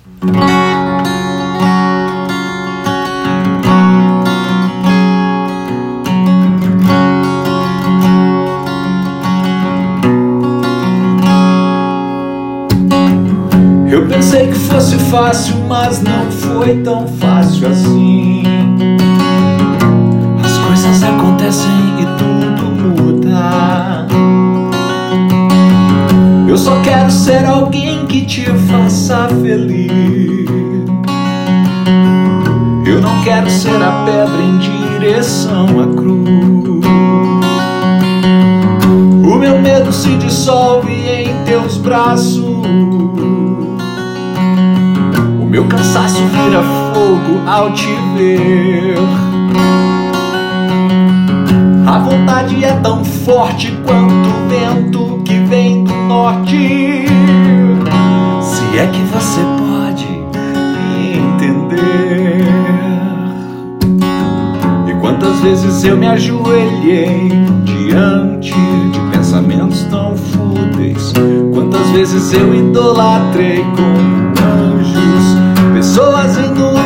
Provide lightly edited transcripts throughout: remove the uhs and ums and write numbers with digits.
Eu pensei que fosse fácil, mas não foi tão fácil assim. As coisas acontecem e tudo muda. Eu só quero ser alguém que te faça feliz. Eu não quero ser a pedra em direção à cruz. O meu medo se dissolve em teus braços. Meu cansaço vira fogo ao te ver. A vontade é tão forte quanto o vento que vem do norte. Se é que você pode me entender. E quantas vezes eu me ajoelhei diante de pensamentos tão fúteis. Quantas vezes eu idolatrei como anjos pessoas inúteis.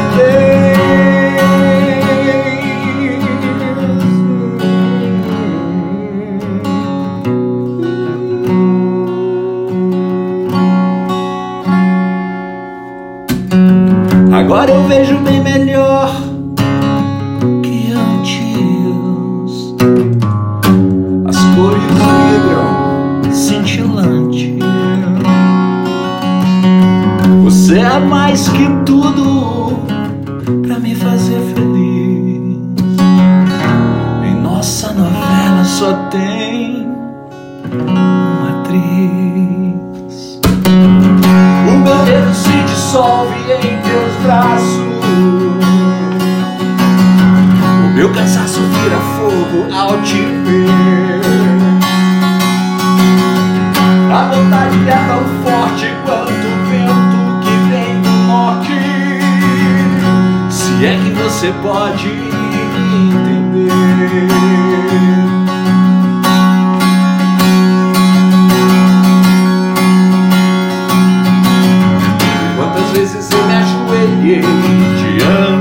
Agora eu vejo bem melhor que antes. As cores vibram cintilante. Você é mais que tudo pra me fazer feliz. Em nossa novela só tem uma atriz. O meu dedo se dissolve em teus braços. O meu cansaço vira fogo ao te ver. A vontade é tão forte quanto o vento. Se é que você pode entender. Quantas vezes eu me ajoelhei diante